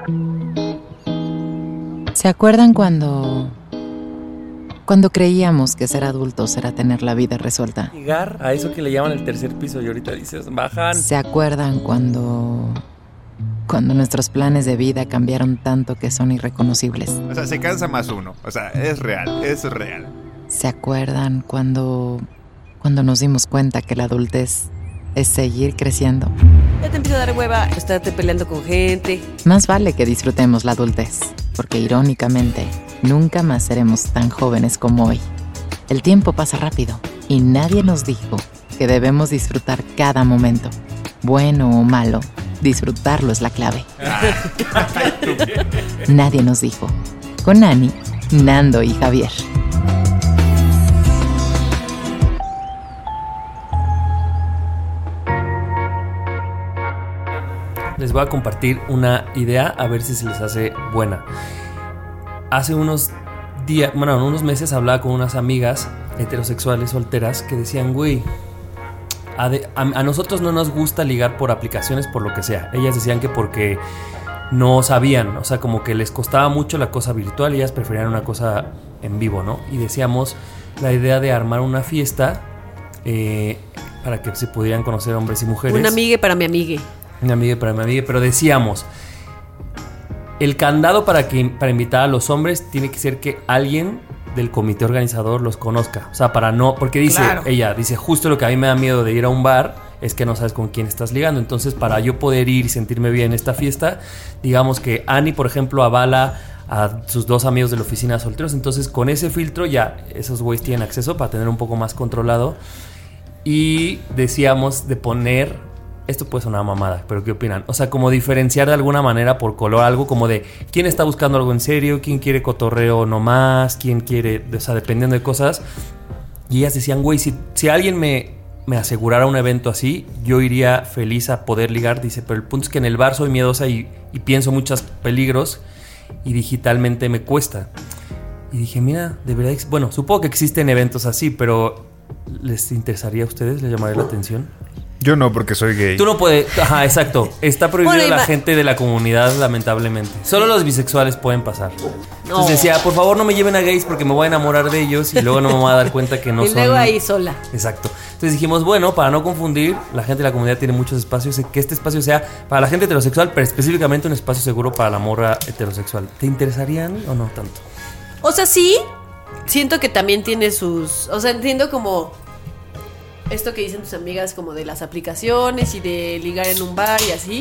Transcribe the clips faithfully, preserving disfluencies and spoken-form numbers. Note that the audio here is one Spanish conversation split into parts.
¿Se acuerdan cuando... cuando creíamos que ser adultos era tener la vida resuelta? Llegar a eso que le llaman el tercer piso y ahorita dices, bajan. ¿Se acuerdan cuando... cuando nuestros planes de vida cambiaron tanto que son irreconocibles? O sea, se cansa más uno. O sea, es real, es real. ¿Se acuerdan cuando... cuando nos dimos cuenta que la adultez es seguir creciendo? Ya te empieza a dar hueva estarte peleando con gente. Más vale que disfrutemos la adultez, porque irónicamente, nunca más seremos tan jóvenes como hoy. El tiempo pasa rápido y nadie nos dijo que debemos disfrutar cada momento. Bueno o malo, disfrutarlo es la clave. Nadie nos dijo. Con Ani, Nando y Javier. Les voy a compartir una idea a ver si se les hace buena. Hace unos días, bueno, unos meses hablaba con unas amigas heterosexuales solteras que decían, güey, a, de, a, a nosotros no nos gusta ligar por aplicaciones por lo que sea. Ellas decían que porque no sabían, o sea, como que les costaba mucho la cosa virtual y ellas preferían una cosa en vivo, ¿no? Y decíamos la idea de armar una fiesta eh, para que se pudieran conocer hombres y mujeres. Una amiga para mi amigue. Una amiga para mi amiga, pero decíamos, el candado para, que, para invitar a los hombres tiene que ser que alguien del comité organizador los conozca. O sea, para no, porque dice, claro. Ella dice, justo lo que a mí me da miedo de ir a un bar es que no sabes con quién estás ligando. Entonces, para yo poder ir y sentirme bien en esta fiesta, digamos que Ani, por ejemplo, avala a sus dos amigos de la oficina solteros. Entonces, con ese filtro ya esos güeyes tienen acceso para tener un poco más controlado. Y decíamos de poner... Esto puede sonar mamada, pero ¿qué opinan? O sea, como diferenciar de alguna manera por color algo como de quién está buscando algo en serio, quién quiere cotorreo nomás, quién quiere, o sea, dependiendo de cosas. Y ellas decían, güey, si, si alguien me, me asegurara un evento así, yo iría feliz a poder ligar. Dice, pero el punto es que en el bar soy miedosa y, y pienso muchos peligros y digitalmente me cuesta. Y dije, mira, de verdad, bueno, supongo que existen eventos así, pero ¿les interesaría a ustedes? ¿Les llamaría la atención? Yo no, porque soy gay. Tú no puedes... Ajá, exacto. Está prohibido bueno, la ma- gente de la comunidad, lamentablemente. Solo los bisexuales pueden pasar. No. Entonces decía, por favor no me lleven a gays porque me voy a enamorar de ellos y luego no me voy a dar cuenta que no y son... Y luego ahí sola. Exacto. Entonces dijimos, bueno, para no confundir, la gente de la comunidad tiene muchos espacios, que este espacio sea para la gente heterosexual, pero específicamente un espacio seguro para la morra heterosexual. ¿Te interesarían o no tanto? O sea, sí. Siento que también tiene sus... O sea, entiendo como... Esto que dicen tus amigas como de las aplicaciones y de ligar en un bar y así.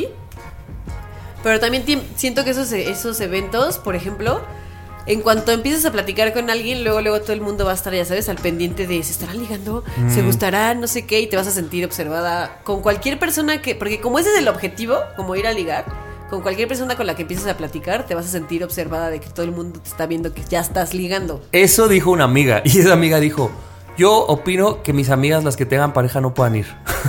Pero también t- siento que esos, esos eventos, por ejemplo, en cuanto empiezas a platicar con alguien, luego luego todo el mundo va a estar, ya sabes, al pendiente de ¿se estarán ligando? Mm. ¿Se gustarán? No sé qué. Y te vas a sentir observada con cualquier persona que... Porque como ese es el objetivo, como ir a ligar, con cualquier persona con la que empiezas a platicar, te vas a sentir observada de que todo el mundo te está viendo que ya estás ligando. Eso dijo una amiga. Y esa amiga dijo... Yo opino que mis amigas, las que tengan pareja, no puedan ir.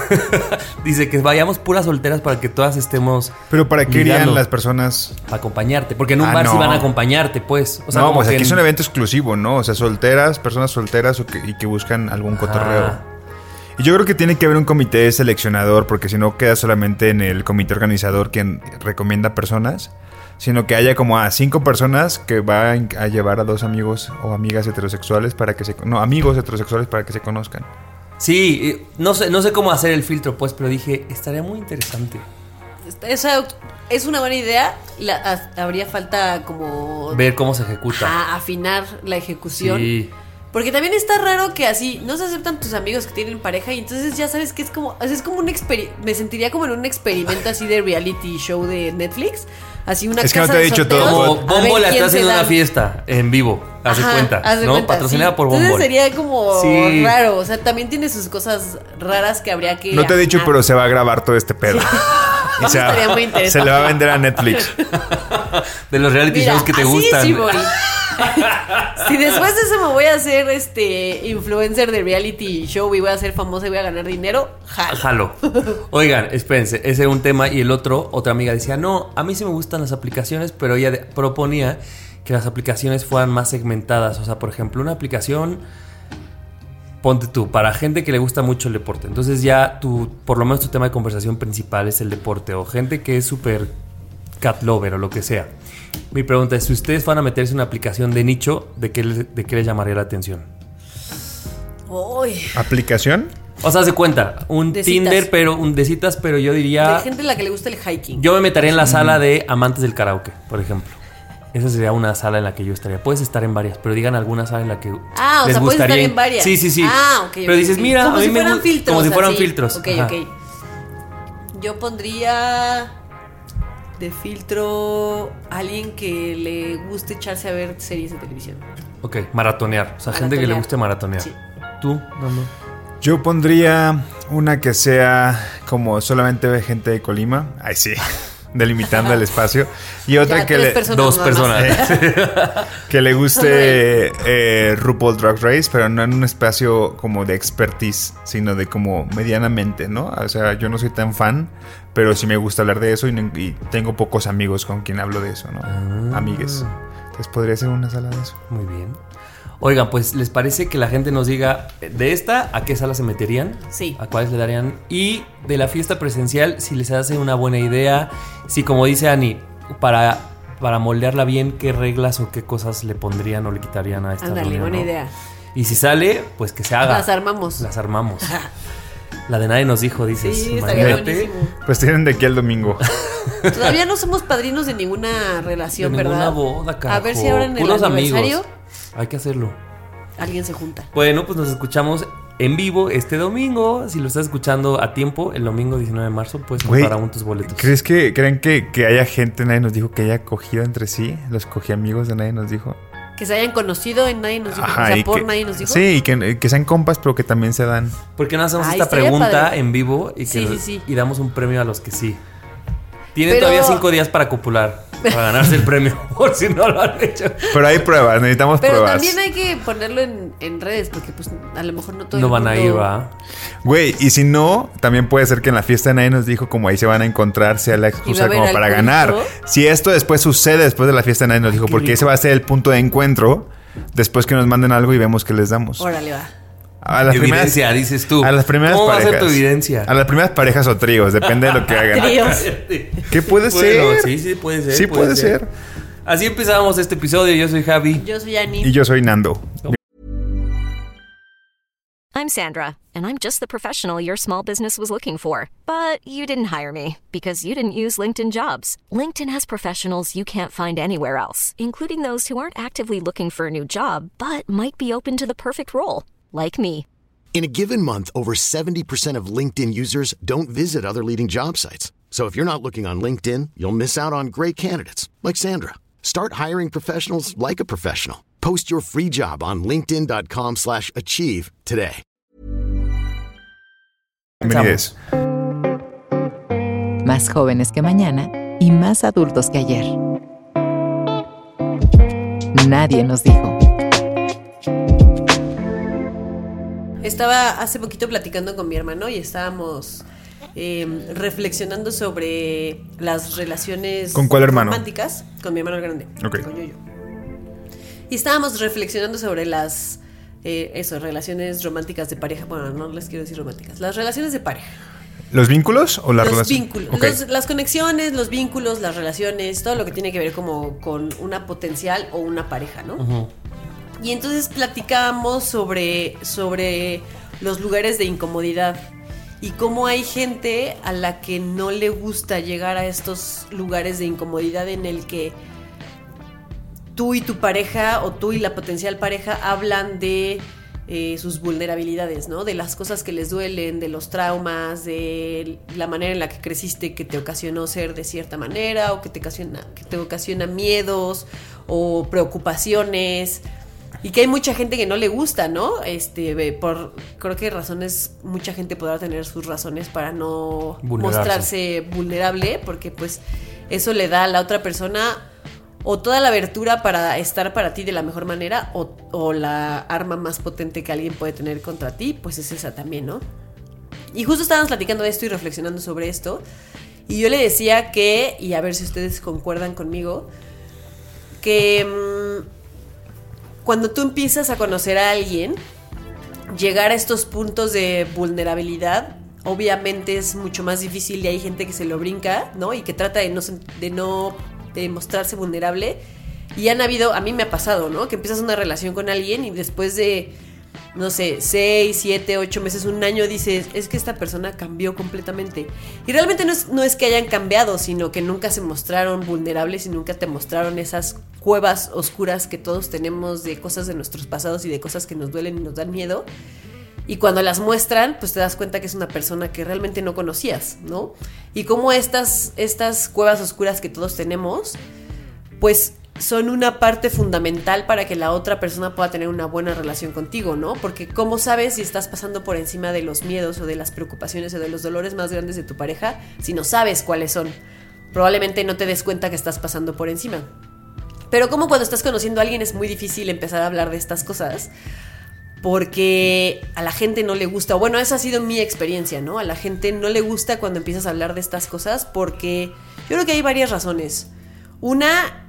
Dice que vayamos puras solteras para que todas estemos... ¿Pero para qué irían las personas? Para acompañarte. Porque en un ah, bar no. sí van a acompañarte, pues. O sea, no, pues aquí en... es un evento exclusivo, ¿no? O sea, solteras, personas solteras o que, y que buscan algún cotorreo. Ah. Y yo creo que tiene que haber un comité seleccionador, porque si no queda solamente en el comité organizador quien recomienda personas, sino que haya como a cinco personas que van a llevar a dos amigos o amigas heterosexuales para que se... No, amigos heterosexuales para que se conozcan. Sí, no sé, no sé cómo hacer el filtro, pues, pero dije, estaría muy interesante. Esa es una buena idea. La, a, habría falta como... ver cómo se ejecuta. A, afinar la ejecución. Sí. Porque también está raro que así no se aceptan tus amigos que tienen pareja y entonces ya sabes que es como... Es como un experimento... Me sentiría como en un experimento así de reality show de Netflix. Así una es que casa no te he de dicho solteros, todo. Como Bombo la está haciendo una fiesta en vivo. Haz de cuenta, haz de ¿no? Cuenta, Patrocinada sí. por Bombo. Entonces sería como sí. raro. O sea, también tiene sus cosas raras que habría que... No te he dicho, pero se va a grabar todo este pedo. Sí. O sea, estaría muy interesante. Se le va a vender a Netflix. De los reality Mira, shows que te así gustan. Sí, voy. Si después de eso me voy a hacer este influencer de reality show y voy a ser famosa y voy a ganar dinero, jalo. Jalo. Oigan, espérense, ese era un tema. Y el otro, otra amiga decía, no, a mí sí me gustan las aplicaciones, pero ella de, proponía que las aplicaciones fueran más segmentadas. O sea, por ejemplo, una aplicación, ponte tú, para gente que le gusta mucho el deporte. Entonces ya tu, por lo menos tu tema de conversación principal es el deporte. O gente que es súper cat lover o lo que sea. Mi pregunta es, si ustedes van a meterse en una aplicación de nicho, ¿de qué, les, de qué les llamaría la atención? Uy. ¿Aplicación? O sea, se cuenta, un de Tinder, citas. pero un de citas, pero yo diría... De gente a la que le gusta el hiking. Yo me metería en la sala de amantes del karaoke, por ejemplo. Esa sería una sala en la que yo estaría. Puedes estar en varias, pero digan alguna sala en la que ah, les o sea, gustaría. puedes estar en varias. Sí, sí, sí. Ah, ok. Pero okay, dices, okay. mira, como a mí si me fueran gu- filtros. como si fueran así. filtros. Ok, Ajá. ok. Yo pondría de filtro a alguien que le guste echarse a ver series de televisión. Ok, maratonear. O sea, gente que le Maratonear. guste maratonear. Sí. ¿Tú? No, no. Yo pondría una que sea como solamente de gente de Colima. Ay, sí. Delimitando el espacio. Y otra Ya, que tres le, personas Dos nada más. personas. que le guste eh, RuPaul Drag Race, pero no en un espacio como de expertise, sino de como medianamente, ¿no? O sea, yo no soy tan fan, pero sí me gusta hablar de eso y, no- y tengo pocos amigos con quien hablo de eso, ¿no? Ah. Amigues. Entonces podría ser una sala de eso. Muy bien. Oigan, pues, ¿les parece que la gente nos diga de esta a qué sala se meterían? Sí. ¿A cuáles le darían? Y de la fiesta presencial, si les hace una buena idea, si como dice Ani, para, para moldearla bien, ¿qué reglas o qué cosas le pondrían o le quitarían a esta Ándale, reunión, buena ¿no? idea. Y si sale, pues que se haga. Las armamos. Las armamos. La de nadie nos dijo, dices. Sí, estaría imagínate. buenísimo. Pues tienen de aquí al domingo. Todavía no somos padrinos de ninguna relación, De ninguna ¿verdad? boda, carajo. A ver si ahora en el Puros aniversario amigos. Hay que hacerlo. alguien se junta. Bueno, pues nos escuchamos en vivo este domingo. Si lo estás escuchando a tiempo, el domingo diecinueve de marzo, puedes Güey, comprar aún tus boletos. ¿Crees que creen que, que haya gente, nadie nos dijo, que haya cogido entre sí? Los cogí amigos de nadie nos dijo. Que se hayan conocido en nadie nos dijo. Ajá, o sea, y por que- nadie nos dijo. Sí, y que, que sean compas, pero que también se dan. ¿Por qué no hacemos Ay, esta estaría pregunta padre. en vivo y, que Sí, nos- sí, sí. y damos un premio a los que sí? Tienen Pero- todavía cinco días para copular, para ganarse el premio, por si no lo han hecho. Pero hay pruebas, necesitamos Pero pruebas. también hay que ponerlo en, en redes, porque pues a lo mejor no todo No el van a mundo- ir, ¿va? Güey, y si no, también puede ser que en la fiesta de nadie nos dijo, como ahí se van a encontrar, sea la Y va a excusa haber como para alcoholito. ganar. Si esto después sucede después de la fiesta de nadie nos dijo, qué porque rico. ese va a ser el punto de encuentro, después que nos manden algo y vemos qué les damos. Órale, va. A las primeras, Evidencia, dices tú. a las primeras ¿Cómo parejas. va a ser tu evidencia? A las primeras parejas o tríos, depende de lo que hagan. Tríos. ¿Qué puede Bueno, ser? sí, sí, puede ser. Sí puede ser. Así empezamos este episodio. Yo soy Javi. Yo soy Ani. Y yo soy Nando. I'm Sandra, and I'm just the professional your small business was looking for. But you didn't hire me because you didn't use LinkedIn Jobs. LinkedIn has professionals you can't find anywhere else, including those who aren't actively looking for a new job, but might be open to the perfect role, like me. In a given month, over seventy percent of LinkedIn users don't visit other leading job sites. So if you're not looking on LinkedIn, you'll miss out on great candidates like Sandra. Start hiring professionals like a professional. Post your free job on linkedin dot com slash achieve today. Bienvenidos. Más jóvenes que mañana y más adultos que ayer. Nadie nos dijo. Estaba hace poquito platicando con mi hermano y estábamos eh, reflexionando sobre las relaciones ¿Con cuál hermano? románticas. Con mi hermano el grande. Ok. Con Yoyo. Y estábamos reflexionando sobre las eh, eso, relaciones románticas de pareja. Bueno, no les quiero decir románticas. Las relaciones de pareja. ¿Los vínculos o la los relación? vínculos, Ok. los- las conexiones, los vínculos, las relaciones, todo lo que tiene que ver como con una potencial o una pareja, ¿no? Y entonces platicábamos sobre, sobre los lugares de incomodidad y cómo hay gente a la que no le gusta llegar a estos lugares de incomodidad en el que tú y tu pareja o tú y la potencial pareja hablan de eh, sus vulnerabilidades, ¿no? De las cosas que les duelen, de los traumas, de la manera en la que creciste que te ocasionó ser de cierta manera o que te ocasiona, que te ocasiona miedos o preocupaciones. Y que hay mucha gente que no le gusta, ¿no? Este, ve, por creo que razones, mucha gente podrá tener sus razones para no Vulnerarse. mostrarse vulnerable, porque pues eso le da a la otra persona o toda la abertura para estar para ti de la mejor manera, o, o la arma más potente que alguien puede tener contra ti, pues es esa también, ¿no? Y justo estábamos platicando de esto y reflexionando sobre esto, y yo le decía que, y a ver si ustedes concuerdan conmigo, que mmm, cuando tú empiezas a conocer a alguien, llegar a estos puntos de vulnerabilidad obviamente es mucho más difícil y hay gente que se lo brinca, ¿no? Y que trata de no, de no de mostrarse vulnerable. Y han habido, a mí me ha pasado, ¿no? Que empiezas una relación con alguien y después de, no sé, seis, siete, ocho meses, un año, dices, es que esta persona cambió completamente. Y realmente no es, no es que hayan cambiado, sino que nunca se mostraron vulnerables y nunca te mostraron esas cuevas oscuras que todos tenemos de cosas de nuestros pasados y de cosas que nos duelen y nos dan miedo. Y cuando las muestran, pues te das cuenta que es una persona que realmente no conocías, ¿no? Y como estas, estas cuevas oscuras que todos tenemos, pues son una parte fundamental para que la otra persona pueda tener una buena relación contigo, ¿no? Porque ¿cómo sabes si estás pasando por encima de los miedos o de las preocupaciones o de los dolores más grandes de tu pareja si no sabes cuáles son? Probablemente no te des cuenta que estás pasando por encima. Pero como cuando estás conociendo a alguien es muy difícil empezar a hablar de estas cosas porque a la gente no le gusta, o bueno, esa ha sido mi experiencia, ¿no? A la gente no le gusta cuando empiezas a hablar de estas cosas porque yo creo que hay varias razones. Una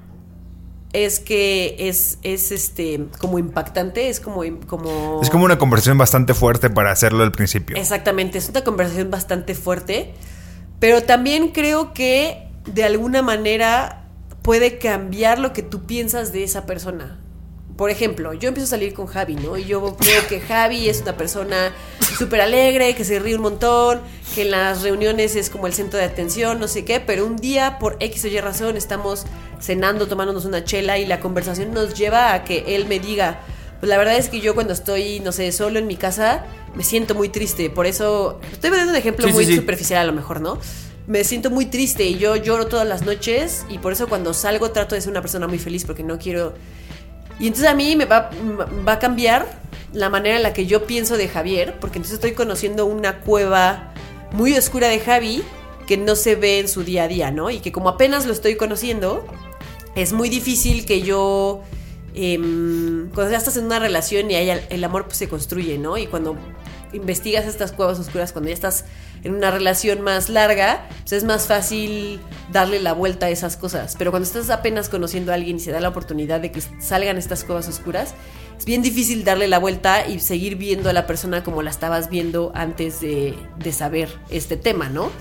es que es, es este como impactante, es como, como... Es como una conversación bastante fuerte para hacerlo al principio. Exactamente, es una conversación bastante fuerte, pero también creo que de alguna manera puede cambiar lo que tú piensas de esa persona. Por ejemplo, yo empiezo a salir con Javi, ¿no? Y yo creo que Javi es una persona súper alegre, que se ríe un montón, que en las reuniones es como el centro de atención, no sé qué, pero un día, por X o Y razón, estamos cenando, tomándonos una chela y la conversación nos lleva a que él me diga, pues la verdad es que yo cuando estoy, no sé, solo en mi casa, me siento muy triste. Por eso, estoy dando un ejemplo sí, muy sí, sí. superficial a lo mejor, ¿no? Me siento muy triste y yo lloro todas las noches y por eso cuando salgo trato de ser una persona muy feliz porque no quiero... Y entonces a mí me va, va a cambiar la manera en la que yo pienso de Javier, porque entonces estoy conociendo una cueva muy oscura de Javi que no se ve en su día a día, ¿no? Y que como apenas lo estoy conociendo, es muy difícil que yo... Eh, cuando ya estás en una relación y ahí el, el amor pues, se construye, ¿no? Y cuando investigas estas cuevas oscuras, cuando ya estás en una relación más larga, pues es más fácil darle la vuelta a esas cosas. Pero cuando estás apenas conociendo a alguien y se da la oportunidad de que salgan estas cuevas oscuras, es bien difícil darle la vuelta y seguir viendo a la persona como la estabas viendo antes de, de saber este tema, ¿no?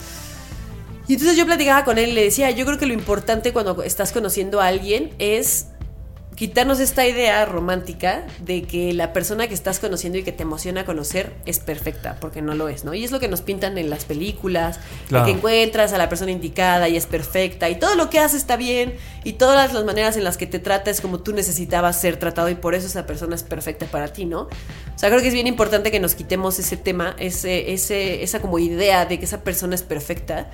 Y entonces yo platicaba con él y le decía, yo creo que lo importante cuando estás conociendo a alguien es quitarnos esta idea romántica de que la persona que estás conociendo y que te emociona conocer es perfecta, porque no lo es, ¿no? Y es lo que nos pintan en las películas, claro. De que encuentras a la persona indicada y es perfecta y todo lo que hace está bien y todas las maneras en las que te trata es como tú necesitabas ser tratado y por eso esa persona es perfecta para ti, ¿no? O sea, creo que es bien importante que nos quitemos ese tema, ese, ese, esa como idea de que esa persona es perfecta.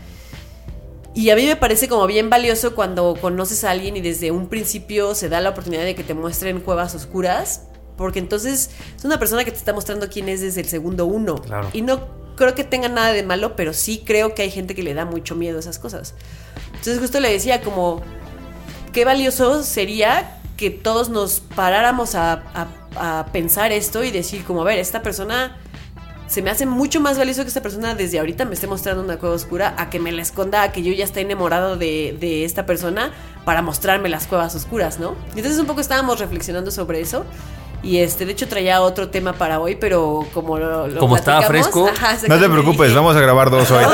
Y a mí me parece como bien valioso cuando conoces a alguien y desde un principio se da la oportunidad de que te muestren cuevas oscuras, porque entonces es una persona que te está mostrando quién es desde el segundo uno. Claro. Y no creo que tenga nada de malo, pero sí creo que hay gente que le da mucho miedo a esas cosas. Entonces justo le decía como, qué valioso sería que todos nos paráramos a, a, a pensar esto y decir como, a ver, esta persona... Se me hace mucho más valioso que esta persona desde ahorita me esté mostrando una cueva oscura a que me la esconda, a que yo ya esté enamorado de, de esta persona para mostrarme las cuevas oscuras, ¿no? Y entonces un poco estábamos reflexionando sobre eso. Y este, de hecho traía otro tema para hoy, pero como lo, lo como estaba fresco, ajá, no te preocupes, vamos a grabar dos hoy.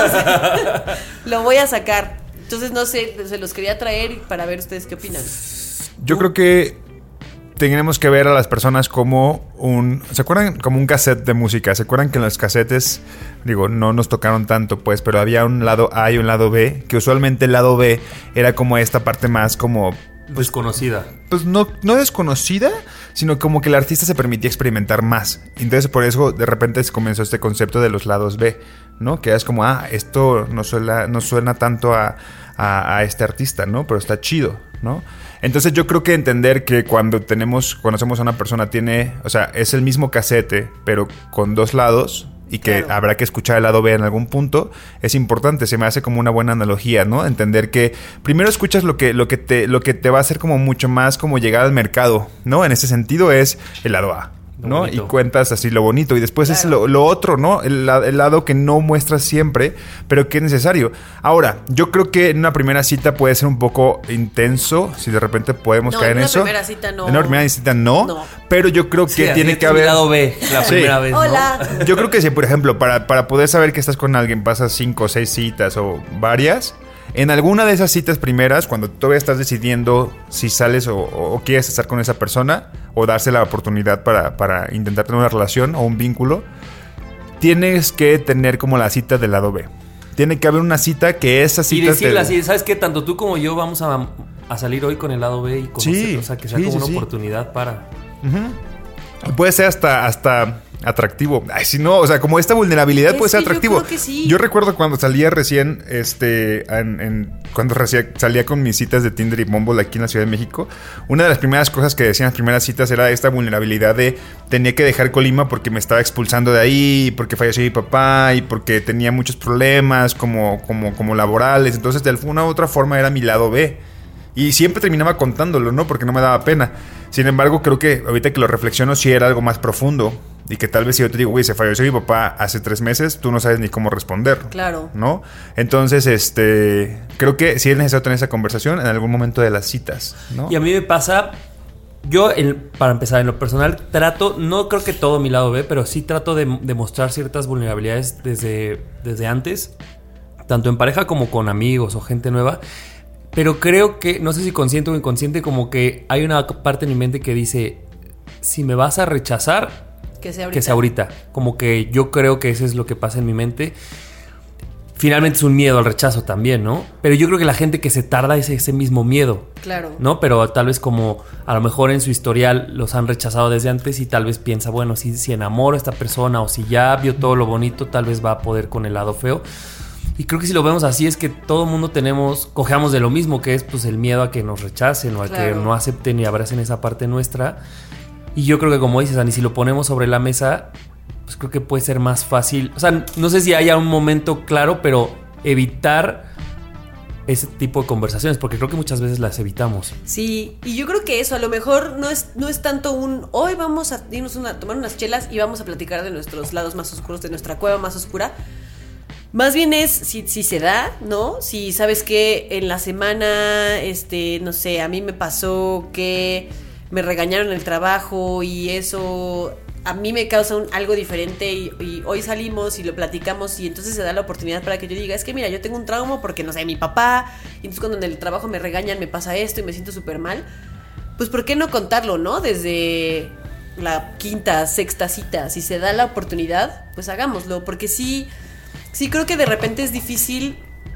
Lo voy a sacar. Entonces no sé, se los quería traer para ver ustedes qué opinan. Yo creo que tenemos que ver a las personas como un... ¿Se acuerdan? Como un cassette de música. ¿Se acuerdan que en los cassettes, digo, no nos tocaron tanto, pues, pero había un lado A y un lado B, que usualmente el lado B era como esta parte más como... Pues, desconocida. Pues no, no desconocida, sino como que el artista se permitía experimentar más. Entonces por eso de repente se comenzó este concepto de los lados B, ¿no? Que es como, ah, esto no suena, no suena tanto a, a, a este artista, ¿no? Pero está chido, ¿no? Entonces yo creo que entender que cuando tenemos, conocemos a una persona tiene, o sea, es el mismo casete, pero con dos lados y que claro. Habrá que escuchar el lado B en algún punto, es importante, se me hace como una buena analogía, ¿no? Entender que primero escuchas lo que, lo que te, lo que te va a hacer como mucho más como llegar al mercado, ¿no? En ese sentido es el lado A. ¿no? Y cuentas así lo bonito. Y después claro. es lo, lo otro, ¿no? El, el lado que no muestras siempre, pero que es necesario. Ahora, yo creo que en una primera cita puede ser un poco intenso, si de repente podemos no, caer en eso. En una primera cita no. En una primera cita no. no. Pero yo creo que sí, tiene que haber... lado B, la sí. primera vez, ¿no? Hola. Yo creo que si, por ejemplo, para, para poder saber que estás con alguien, pasas cinco o seis citas o varias... En alguna de esas citas primeras, cuando todavía estás decidiendo si sales o, o quieres estar con esa persona o darse la oportunidad para, para intentar tener una relación o un vínculo, tienes que tener como la cita del lado B. Tiene que haber una cita que esa cita... Y decirle te... así, ¿sabes qué? Tanto tú como yo vamos a, a salir hoy con el lado B y conocer, sí, o sea, que sea sí, como sí, una sí. oportunidad para... Uh-huh. Puede ser hasta... hasta atractivo. Ay, si no, o sea, como esta vulnerabilidad es puede ser atractivo. Yo, creo que sí. Yo recuerdo cuando salía recién, este, en, en, cuando recién salía con mis citas de Tinder y Bumble aquí en la Ciudad de México, una de las primeras cosas que decían las primeras citas era esta vulnerabilidad de tenía que dejar Colima porque me estaba expulsando de ahí, porque falleció mi papá y porque tenía muchos problemas como, como, como laborales. Entonces, de alguna u otra forma era mi lado B. Y siempre terminaba contándolo, ¿no? Porque no me daba pena. Sin embargo, creo que ahorita que lo reflexiono, sí era algo más profundo. Y que tal vez si yo te digo, güey, se falleció mi papá hace tres meses, tú no sabes ni cómo responder. Claro. ¿No? Entonces, este... creo que sí es necesario tener esa conversación en algún momento de las citas, ¿no? Y a mí me pasa... Yo, el, para empezar, en lo personal, trato... No creo que todo mi lado B, pero sí trato de, de mostrar ciertas vulnerabilidades desde, desde antes. Tanto en pareja como con amigos o gente nueva. Pero creo que, no sé si consciente o inconsciente, como que hay una parte en mi mente que dice, si me vas a rechazar, que sea ahorita. Que sea ahorita. Como que yo creo que eso es lo que pasa en mi mente. Finalmente es un miedo al rechazo también, ¿no? Pero yo creo que la gente que se tarda es ese mismo miedo. Claro. ¿No? Pero tal vez como a lo mejor en su historial los han rechazado desde antes y tal vez piensa, bueno, si, si enamoro a esta persona o si ya vio todo lo bonito, tal vez va a poder con el lado feo. Y creo que si lo vemos así es que todo el mundo tenemos, cojeamos de lo mismo, que es pues el miedo a que nos rechacen o a claro. que no acepten y abracen esa parte nuestra. Y yo creo que como dices, Ani, si lo ponemos sobre la mesa, pues creo que puede ser más fácil. O sea, no sé si haya un momento claro, pero evitar ese tipo de conversaciones, porque creo que muchas veces las evitamos. Sí, y yo creo que eso a lo mejor no es, no es tanto un hoy vamos a irnos una, a tomar unas chelas y vamos a platicar de nuestros lados más oscuros, de nuestra cueva más oscura. Más bien es si, si se da, ¿no? Si sabes que en la semana, este, no sé, a mí me pasó que me regañaron en el trabajo y eso a mí me causa un, algo diferente y, y hoy salimos y lo platicamos y entonces se da la oportunidad para que yo diga, es que mira, yo tengo un trauma porque, no sé, mi papá, y entonces cuando en el trabajo me regañan me pasa esto y me siento súper mal. Pues ¿por qué no contarlo, no? Desde la quinta, sexta cita, si se da la oportunidad, pues hagámoslo, porque sí... Sí, creo que de repente es difícil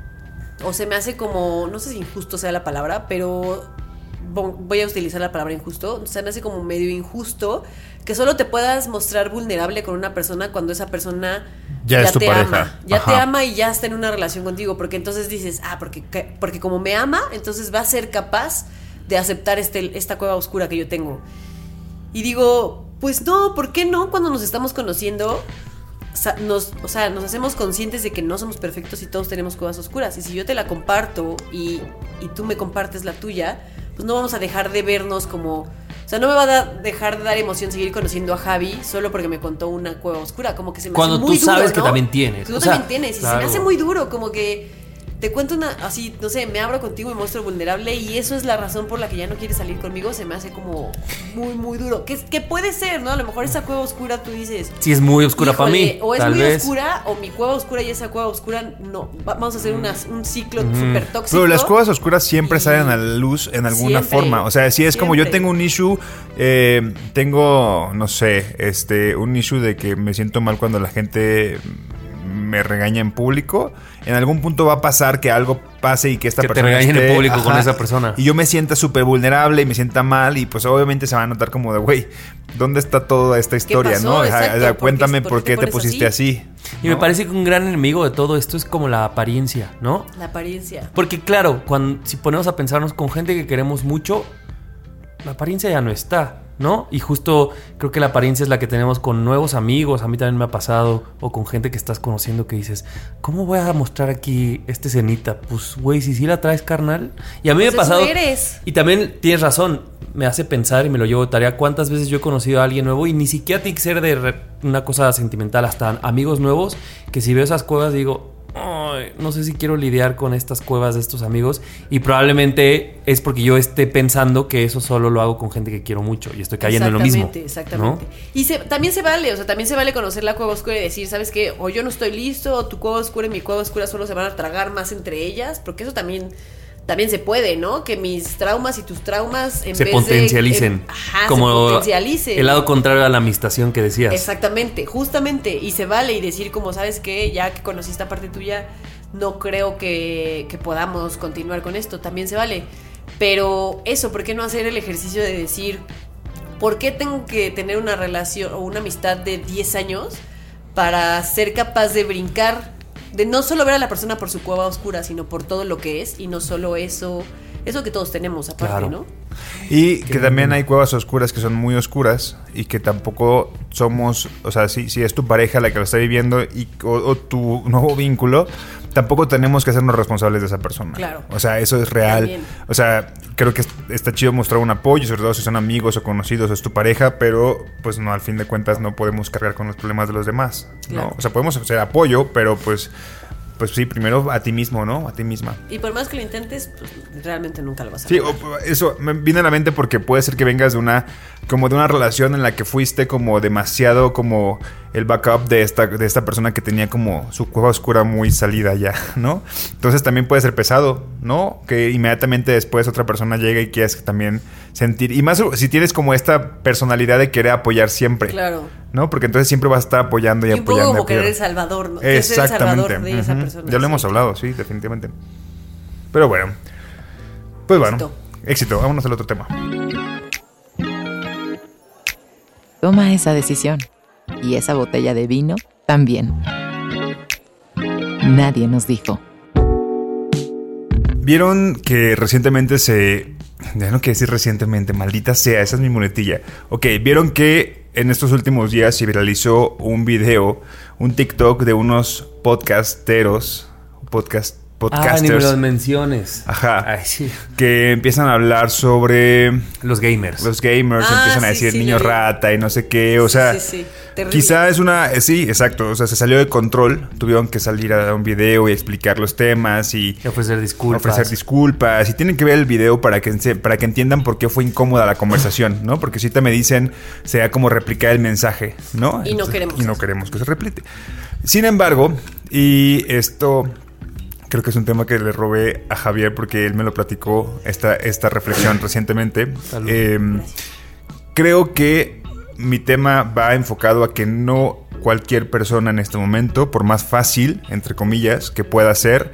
o se me hace como, no sé si injusto sea la palabra, pero voy a utilizar la palabra injusto. Se me hace como medio injusto que solo te puedas mostrar vulnerable con una persona cuando esa persona ya, ya es tu te pareja. ama. Ya Ajá. te ama y ya está en una relación contigo. Porque entonces dices, ah, porque, porque como me ama, entonces va a ser capaz de aceptar este, esta cueva oscura que yo tengo. Y digo, pues no, ¿por qué no? Cuando nos estamos conociendo... Nos, o sea, nos hacemos conscientes de que no somos perfectos y todos tenemos cuevas oscuras. Y si yo te la comparto y, y tú me compartes la tuya, pues no vamos a dejar de vernos como... O sea, no me va a da, dejar de dar emoción seguir conociendo a Javi solo porque me contó una cueva oscura. Como que se me Cuando hace muy tú sabes duro, ¿no? que también tienes. Tú o también sea, tienes. Y claro. se me hace muy duro, como que... Te cuento una, así, no sé, me abro contigo y me muestro vulnerable y eso es la razón por la que ya no quieres salir conmigo. Se me hace como muy, muy duro. Que, que puede ser, ¿no? A lo mejor esa cueva oscura tú dices... Sí, es muy oscura para mí. O es tal muy vez. oscura o mi cueva oscura y esa cueva oscura no. Vamos a hacer una, un ciclo mm. súper tóxico. Pero las cuevas oscuras siempre y... salen a la luz en alguna siempre, forma. O sea, si es siempre. Como yo tengo un issue, eh, tengo, no sé, este, un issue de que me siento mal cuando la gente... me regaña en público, en algún punto va a pasar que algo pase y que esta que persona te regañen esté, en público ajá, con esa persona y yo me sienta súper vulnerable y me sienta mal y pues obviamente se va a notar como de güey, ¿dónde está toda esta historia? ¿No? Exacto, o sea, cuéntame ¿por por qué te, te pusiste así, así y ¿no? Me parece que un gran enemigo de todo esto es como la apariencia, ¿no? La apariencia. Porque claro, cuando, si ponemos a pensarnos con gente que queremos mucho, la apariencia ya no está. ¿no? Y justo creo que la apariencia es la que tenemos con nuevos amigos. A mí también me ha pasado. O con gente que estás conociendo que dices, ¿cómo voy a mostrar aquí este cenita? Pues, güey, si sí la traes, carnal. Y a mí Pues me ha pasado... eso eres. Y también tienes razón. Me hace pensar y me lo llevo de tarea. ¿Cuántas veces yo he conocido a alguien nuevo? Y ni siquiera tiene que ser de re- una cosa sentimental. Hasta amigos nuevos. Que si veo esas cuevas digo... Ay, no sé si quiero lidiar con estas cuevas de estos amigos. Y probablemente es porque yo esté pensando que eso solo lo hago con gente que quiero mucho. Y estoy cayendo en lo mismo. Exactamente, ¿no? Y se, también se vale, o sea, también se vale conocer la cueva oscura y decir, ¿sabes qué? O yo no estoy listo, o tu cueva oscura y mi cueva oscura solo se van a tragar más entre ellas. Porque eso también... También se puede, ¿no? Que mis traumas y tus traumas en se vez potencialicen. De, eh, ajá, como se potencialicen. El lado contrario a la amistación que decías. Exactamente, justamente. Y se vale y decir como, ¿sabes qué? Ya que conocí esta parte tuya, no creo que, que podamos continuar con esto. También se vale. Pero eso, ¿por qué no hacer el ejercicio de decir, ¿por qué tengo que tener una relación o una amistad de diez años para ser capaz de brincar? De no solo ver a la persona por su cueva oscura, sino por todo lo que es, y no solo eso, eso que todos tenemos aparte, claro. ¿No? Y que también hay cuevas oscuras que son muy oscuras y que tampoco somos, o sea, si, si es tu pareja la que lo está viviendo y, o, o tu nuevo vínculo, tampoco tenemos que hacernos responsables de esa persona. Claro. O sea, eso es real. También. O sea, creo que está chido mostrar un apoyo, sobre todo si son amigos o conocidos o es tu pareja, pero pues no, al fin de cuentas no podemos cargar con los problemas de los demás, ¿no? Claro. O sea, podemos hacer apoyo, pero pues... Pues sí, primero a ti mismo, ¿no? A ti misma. Y por más que lo intentes, pues realmente nunca lo vas a Sí, lograr. o, eso me viene a la mente porque puede ser que vengas de una como de una relación en la que fuiste como demasiado como el backup de esta, de esta persona que tenía como su cueva oscura muy salida ya, ¿no? Entonces también puede ser pesado, ¿no? Que inmediatamente después otra persona llega y quieres también sentir... Y más si tienes como esta personalidad de querer apoyar siempre. Claro. ¿No? Porque entonces siempre vas a estar apoyando y, y un apoyando. Un poco como querer el salvador, ¿no? Exactamente. Ser el salvador de uh-huh. esa persona. Ya lo sí. hemos hablado, sí, definitivamente. Pero bueno. Pues bueno. Éxito. Éxito. Vámonos al otro tema. Toma esa decisión. Y esa botella de vino también. Nadie nos dijo. ¿Vieron que recientemente se... Ya no quiero decir recientemente, maldita sea, esa es mi muletilla. Ok, ¿vieron que en estos últimos días se viralizó un video, un TikTok de unos podcasteros, podcast, podcasters? Ah, ni me los menciones. Ajá. Ay, sí. Que empiezan a hablar sobre... Los gamers. Los gamers, ah, empiezan sí, a decir sí, niño sí. rata y no sé qué, o sí, sea... Sí, sí. Quizá es una... Eh, sí, exacto. O sea, se salió de control. Tuvieron que salir a dar un video y explicar los temas y... y ofrecer disculpas. Ofrecer disculpas. Y tienen que ver el video para que, para que entiendan por qué fue incómoda la conversación, ¿no? Porque si te me dicen, sea como replicar el mensaje, ¿no? Y no queremos Y no eso. queremos que se replique. Sin embargo, y esto... Creo que es un tema que le robé a Javier porque él me lo platicó esta, esta reflexión recientemente. Eh, creo que mi tema va enfocado a que no cualquier persona en este momento, por más fácil, entre comillas, que pueda hacer,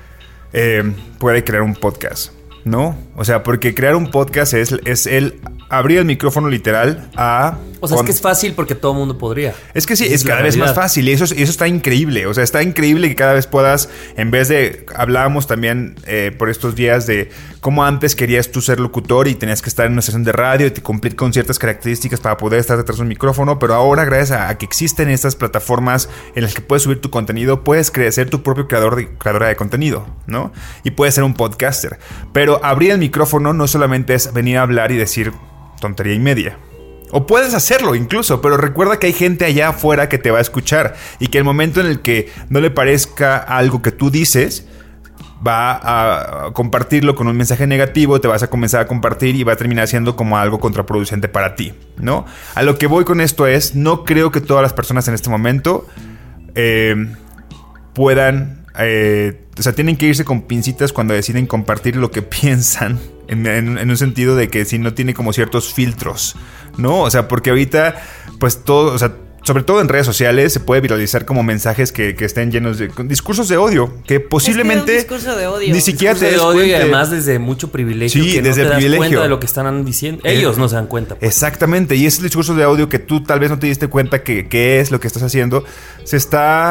eh, puede crear un podcast, ¿no? O sea, porque crear un podcast es, es el abrir el micrófono literal a... O sea, con... es que es fácil porque todo el mundo podría. Es que sí, es, es cada vez más fácil y eso, eso está increíble. O sea, está increíble que cada vez puedas, en vez de... Hablábamos también eh, por estos días de cómo antes querías tú ser locutor y tenías que estar en una estación de radio y te cumplir con ciertas características para poder estar detrás de un micrófono. Pero ahora, gracias a, a que existen estas plataformas en las que puedes subir tu contenido, puedes crear, ser tu propio creador de, creadora de contenido, ¿no? Y puedes ser un podcaster. Pero abrir el micrófono no solamente es venir a hablar y decir tontería y media. O puedes hacerlo incluso, pero recuerda que hay gente allá afuera que te va a escuchar y que el momento en el que no le parezca algo que tú dices, va a compartirlo con un mensaje negativo, te vas a comenzar a compartir y va a terminar siendo como algo contraproducente para ti, ¿no? A lo que voy con esto es, no creo que todas las personas en este momento eh, puedan... Eh, o sea, tienen que irse con pincitas cuando deciden compartir lo que piensan en, en, en un sentido de que si no tiene como ciertos filtros, ¿no? O sea, porque ahorita pues todo, o sea, sobre todo en redes sociales se puede viralizar como mensajes que, que estén llenos de discursos de odio, que posiblemente es que un discurso de odio. Ni siquiera discurso te des de odio cuenta. Y además desde mucho privilegio. Sí, que desde no te privilegio. das cuenta de lo que están diciendo. Ellos eh, no se dan cuenta. Pues. Exactamente. Y ese discurso de odio que tú tal vez no te diste cuenta que, que es lo que estás haciendo, se está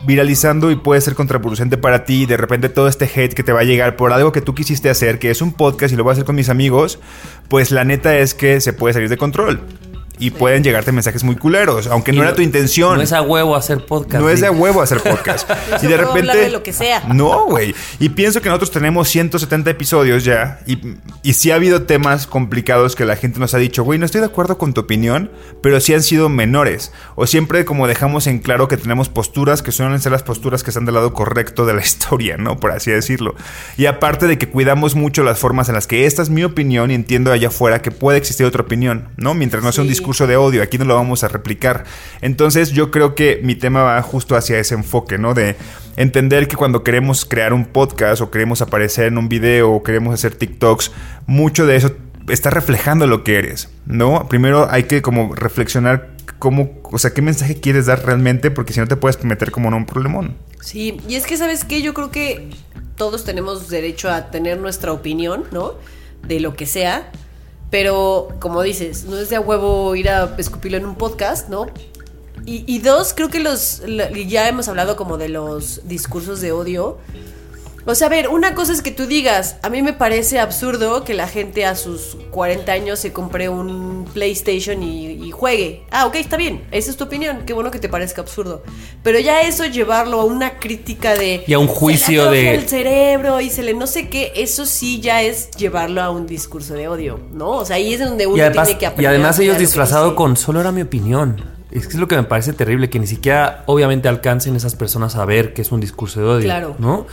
viralizando y puede ser contraproducente para ti. Y de repente todo este hate que te va a llegar por algo que tú quisiste hacer, que es un podcast y lo voy a hacer con mis amigos, pues la neta es que se puede salir de control. Y pueden llegarte mensajes muy culeros, aunque y no era tu intención. No es a huevo hacer podcast. No sí. es a huevo hacer podcast. Y de repente hablar de lo que sea. No, güey. Y pienso que nosotros tenemos ciento setenta episodios ya. Y, y sí ha habido temas complicados que la gente nos ha dicho, güey, no estoy de acuerdo con tu opinión, pero sí han sido menores. O siempre como dejamos en claro que tenemos posturas que suelen ser las posturas que están del lado correcto de la historia, ¿no? Por así decirlo. Y aparte de que cuidamos mucho las formas en las que esta es mi opinión y entiendo allá afuera que puede existir otra opinión, ¿no? Mientras no sea sí. un discurso de odio, aquí no lo vamos a replicar. Entonces yo creo que mi tema va justo hacia ese enfoque, ¿no? De entender que cuando queremos crear un podcast o queremos aparecer en un video o queremos hacer TikToks, mucho de eso está reflejando lo que eres, ¿no? Primero hay que como reflexionar cómo, o sea, qué mensaje quieres dar realmente, porque si no te puedes meter como en un problemón. Sí, y es que, ¿sabes qué? Yo creo que todos tenemos derecho a tener nuestra opinión, ¿no? De lo que sea. Pero, como dices, no es de a huevo ir a escupirlo en un podcast, ¿no? Y, y dos, creo que los... Ya hemos hablado como de los discursos de odio. O sea, a ver, una cosa es que tú digas, a mí me parece absurdo que la gente a sus cuarenta años se compre un PlayStation y, y juegue. Ah, ok, está bien, esa es tu opinión, qué bueno que te parezca absurdo. Pero ya eso llevarlo a una crítica de... Y a un juicio se le de... el cerebro y se le no sé qué, eso sí ya es llevarlo a un discurso de odio, ¿no? O sea, ahí es donde uno además, tiene que aprender. Y además ellos disfrazado con solo era mi opinión. Es que es lo que me parece terrible, que ni siquiera obviamente alcancen esas personas a ver que es un discurso de odio, claro. ¿no?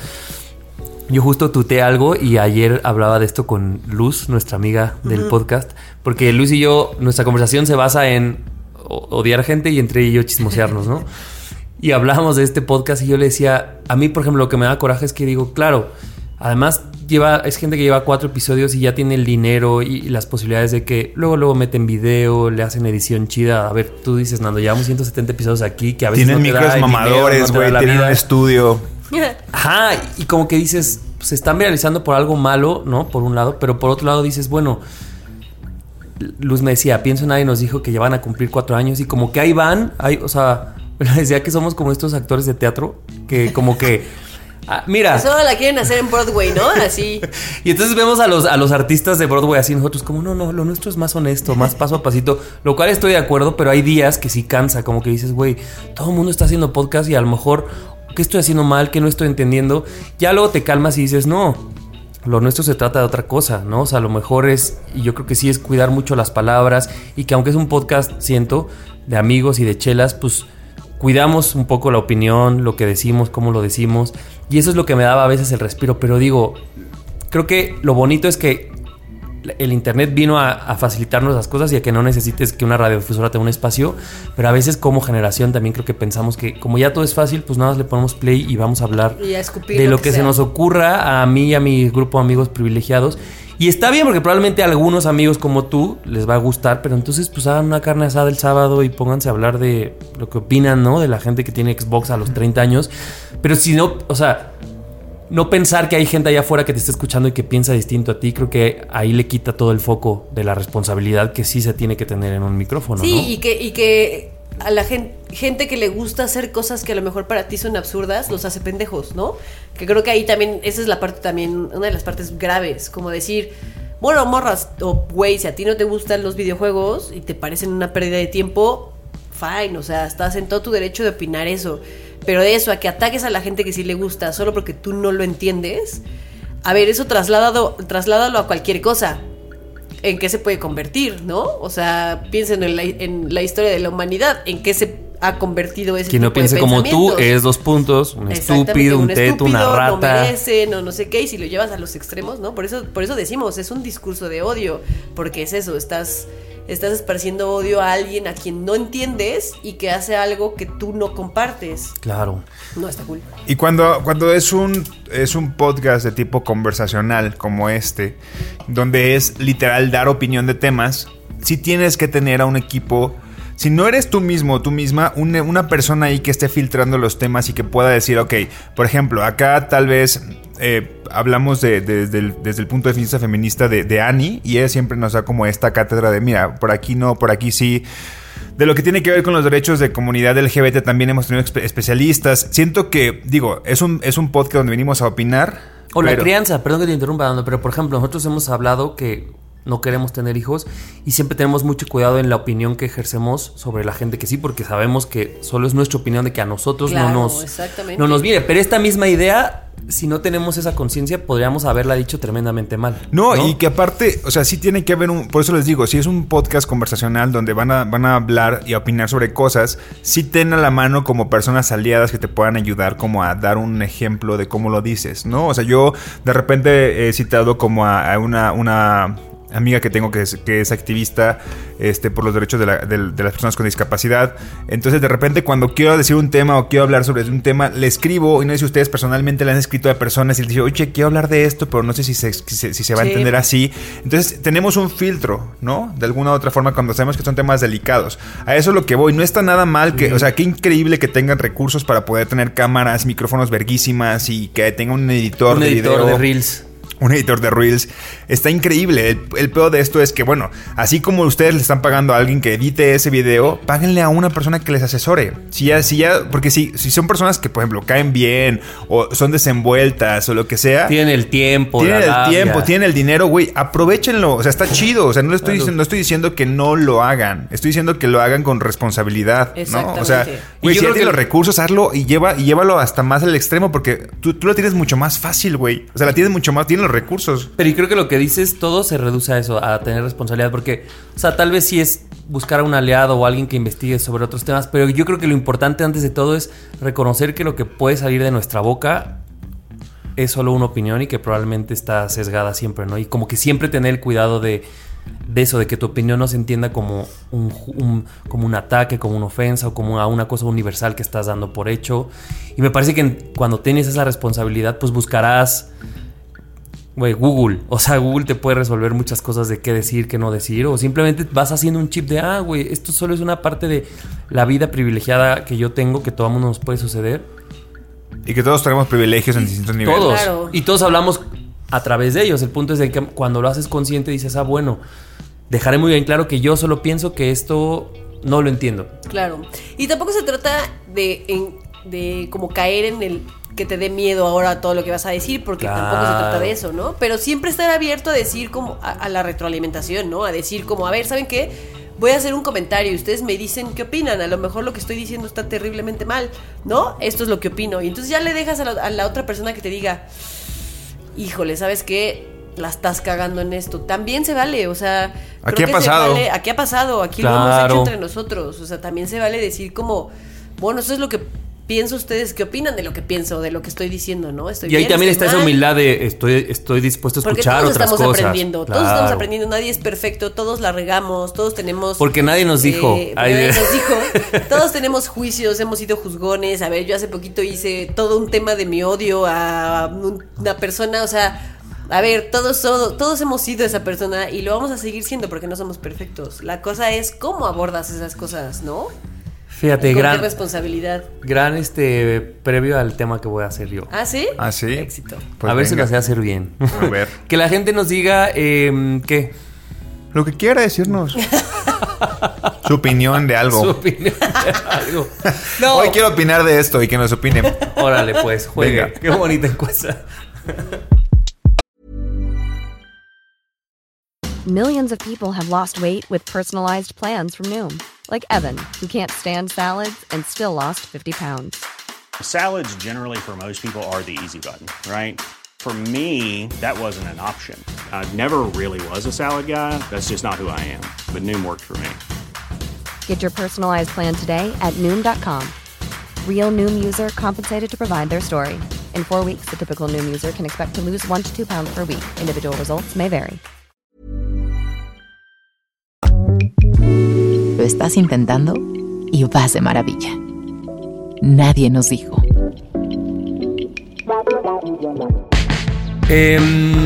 Yo justo tuiteé algo y ayer hablaba de esto con Luz, nuestra amiga del uh-huh. podcast, porque Luz y yo, nuestra conversación se basa en odiar gente y entre ellos chismosearnos, ¿no? Y hablábamos de este podcast y yo le decía, a mí, por ejemplo, lo que me da coraje es que digo, claro, además lleva, es gente que lleva cuatro episodios y ya tiene el dinero y, y las posibilidades de que luego luego meten video, le hacen edición chida. A ver, tú dices, Nando, llevamos ciento setenta episodios aquí que a veces tienen no te micros da mamadores, güey, no tienen un estudio. Ajá, y como que dices, se están viralizando por algo malo, ¿no? Por un lado, pero por otro lado dices, bueno, Luz me decía, pienso nadie nos dijo que ya van a cumplir cuatro años y como que ahí van, ahí, o sea, decía que somos como estos actores de teatro que como que, ah, mira. Solo la quieren hacer en Broadway, ¿no? Así. Y entonces vemos a los, a los artistas de Broadway así, nosotros como, no, no, lo nuestro es más honesto, más paso a pasito, lo cual estoy de acuerdo, pero hay días que sí cansa, como que dices, güey, todo el mundo está haciendo podcast y a lo mejor... ¿Qué estoy haciendo mal? ¿Qué no estoy entendiendo? Ya luego te calmas y dices, no, lo nuestro se trata de otra cosa, ¿no? O sea, a lo mejor es, y yo creo que sí es cuidar mucho las palabras y que aunque es un podcast, siento, de amigos y de chelas, pues cuidamos un poco la opinión, lo que decimos, cómo lo decimos. Y eso es lo que me daba a veces el respiro. Pero digo, creo que lo bonito es que el internet vino a, a facilitarnos las cosas y a que no necesites que una radiodifusora tenga un espacio, pero a veces como generación también creo que pensamos que como ya todo es fácil, pues nada más le ponemos play y vamos a hablar y a escupir de lo lo que que, sea. se nos ocurra a mí y a mi grupo de amigos privilegiados. Y está bien porque probablemente a algunos amigos como tú les va a gustar, pero entonces pues hagan una carne asada el sábado y pónganse a hablar de lo que opinan, ¿no? De la gente que tiene Xbox a los treinta años. Pero si no, o sea... No pensar que hay gente allá afuera que te está escuchando y que piensa distinto a ti, creo que ahí le quita todo el foco de la responsabilidad que sí se tiene que tener en un micrófono, sí, ¿no? y que, y que a la gente, gente que le gusta hacer cosas que a lo mejor para ti son absurdas, los hace pendejos, ¿no? Que creo que ahí también, esa es la parte también, una de las partes graves, como decir, bueno, morras, o güey, si a ti no te gustan los videojuegos y te parecen una pérdida de tiempo, fine, o sea, estás en todo tu derecho de opinar eso. Pero de eso, a que ataques a la gente que sí le gusta solo porque tú no lo entiendes, a ver, eso trasládalo, trasládalo a cualquier cosa. ¿En qué se puede convertir, no? O sea, piensen en la, en la historia de la humanidad, en qué se ha convertido ese Quien tipo no piense de como pensamientos. tú es dos puntos, un estúpido, un, un teto, estúpido, una rata. No merece, no, no sé qué, y si lo llevas a los extremos, ¿no? Por eso, por eso decimos, es un discurso de odio, porque es eso, estás... Estás esparciendo odio a alguien a quien no entiendes y que hace algo que tú no compartes. Claro. No, está cool. Y cuando, cuando es un es un podcast de tipo conversacional como este, donde es literal dar opinión de temas, sí tienes que tener a un equipo. Si no eres tú mismo, tú misma, una, una persona ahí que esté filtrando los temas y que pueda decir, ok, por ejemplo, acá tal vez eh, hablamos de, de, desde, el, desde el punto de vista feminista de, de Annie, y ella siempre nos da como esta cátedra de, mira, por aquí no, por aquí sí. de lo que tiene que ver con los derechos de comunidad L G B T también hemos tenido espe- especialistas. Siento que, digo, es un, es un podcast donde venimos a opinar. O pero... la crianza, perdón que te interrumpa, Dando, pero por ejemplo, nosotros hemos hablado que no queremos tener hijos y siempre tenemos mucho cuidado en la opinión que ejercemos sobre la gente que sí, porque sabemos que solo es nuestra opinión de que a nosotros claro, no nos exactamente. no nos viene. Pero esta misma idea, si no tenemos esa conciencia, podríamos haberla dicho tremendamente mal. No, ¿no? Y que aparte, o sea, sí tiene que haber un... Por eso les digo, si es un podcast conversacional donde van a, van a hablar y a opinar sobre cosas, sí ten a la mano como personas aliadas que te puedan ayudar como a dar un ejemplo de cómo lo dices, ¿no? O sea, yo de repente he citado como a, a una... una amiga que tengo que es, que es activista este, por los derechos de, la, de, de las personas con discapacidad. Entonces de repente cuando quiero decir un tema o quiero hablar sobre un tema, le escribo, y no sé si ustedes personalmente le han escrito a personas y les digo, oye, quiero hablar de esto, pero no sé si se, si se, si se va sí. a entender así. Entonces tenemos un filtro, ¿no? De alguna u otra forma cuando sabemos que son temas delicados. A eso es lo que voy. No está nada mal que, mm. o sea, qué increíble que tengan recursos para poder tener cámaras, micrófonos verguísimas y que tenga un editor un de editor video. de Reels. Un editor de Reels. Está increíble. El, el peor de esto es que, bueno, así como ustedes le están pagando a alguien que edite ese video, páguenle a una persona que les asesore. Si ya, si ya, porque si, si son personas que, por ejemplo, caen bien o son desenvueltas o lo que sea. Tienen el tiempo. Tienen el labia. tiempo, tienen el dinero, güey. Aprovechenlo. O sea, está chido. O sea, no, le estoy, claro. diciendo, no estoy diciendo que no lo hagan. Estoy diciendo que lo hagan con responsabilidad, ¿no? O sea, güey, si ya tienes los recursos, hazlo y, lleva, y llévalo hasta más al extremo porque tú, tú lo tienes mucho más fácil, güey. O sea, la tienes mucho más, tienes los recursos. Pero yo creo que lo que dices, todo se reduce a eso, a tener responsabilidad. Porque, o sea, tal vez sí es buscar a un aliado o alguien que investigue sobre otros temas. Pero yo creo que lo importante antes de todo es reconocer que lo que puede salir de nuestra boca es solo una opinión y que probablemente está sesgada siempre, ¿no? Y como que siempre tener el cuidado de, de eso, de que tu opinión no se entienda como un, un, como un ataque, como una ofensa o como una, una cosa universal que estás dando por hecho. Y me parece que cuando tienes esa responsabilidad, pues buscarás... Güey, Google. O sea, Google te puede resolver muchas cosas de qué decir, qué no decir. O simplemente vas haciendo un chip de, ah, güey, esto solo es una parte de la vida privilegiada que yo tengo, que todo el mundo nos puede suceder. Y que todos tenemos privilegios en distintos niveles. Todos. Claro. Y todos hablamos a través de ellos. El punto es de que cuando lo haces consciente dices, ah, bueno, dejaré muy bien claro que yo solo pienso que esto no lo entiendo. Claro. Y tampoco se trata de, en, de como caer en el... que te dé miedo ahora todo lo que vas a decir, porque claro. tampoco se trata de eso, ¿no? Pero siempre estar abierto a decir como a, a la retroalimentación, ¿no? A decir como, a ver, ¿saben qué? Voy a hacer un comentario y ustedes me dicen qué opinan. A lo mejor lo que estoy diciendo está terriblemente mal, ¿no? Esto es lo que opino. Y entonces ya le dejas a la, a la otra persona que te diga, híjole, ¿sabes qué? La estás cagando en esto. También se vale, o sea... Aquí ha pasado. Vale, aquí ha pasado, aquí claro. lo hemos hecho entre nosotros. O sea, también se vale decir como, bueno, eso es lo que... pienso, ustedes qué opinan de lo que pienso, de lo que estoy diciendo, ¿no? Estoy y ahí bien, también está mal. esa humildad de estoy, estoy dispuesto a escuchar otras cosas. Porque todos estamos aprendiendo, claro. todos estamos aprendiendo, nadie es perfecto, todos la regamos, todos tenemos... Porque nadie nos dijo. Eh, nadie nos dijo. Todos tenemos juicios, hemos sido juzgones. A ver, yo hace poquito hice todo un tema de mi odio a una persona, o sea... A ver, todos, todos, todos hemos sido esa persona y lo vamos a seguir siendo porque no somos perfectos. La cosa es cómo abordas esas cosas, ¿no? Fíjate, con gran qué responsabilidad. Gran este previo al tema que voy a hacer yo. ¿Ah, sí? Ah, sí. Éxito. Pues a ver venga. si lo sé hacer bien. A ver. Que la gente nos diga eh, ¿qué? Lo que quiera decirnos. Su opinión de algo. Su opinión de algo. No. Hoy quiero opinar de esto y que nos opinen. Órale, pues, juegue. Venga. Qué bonita encuesta. Millions of people have lost weight with personalized plans from Noom. Like Evan, who can't stand salads and still lost fifty pounds. Salads generally for most people are the easy button, right? For me, that wasn't an option. I never really was a salad guy. That's just not who I am. But Noom worked for me. Get your personalized plan today at Noom dot com. Real Noom user compensated to provide their story. In four weeks, the typical Noom user can expect to lose one to two pounds per week. Individual results may vary. Lo estás intentando y vas de maravilla. Nadie nos dijo. Eh,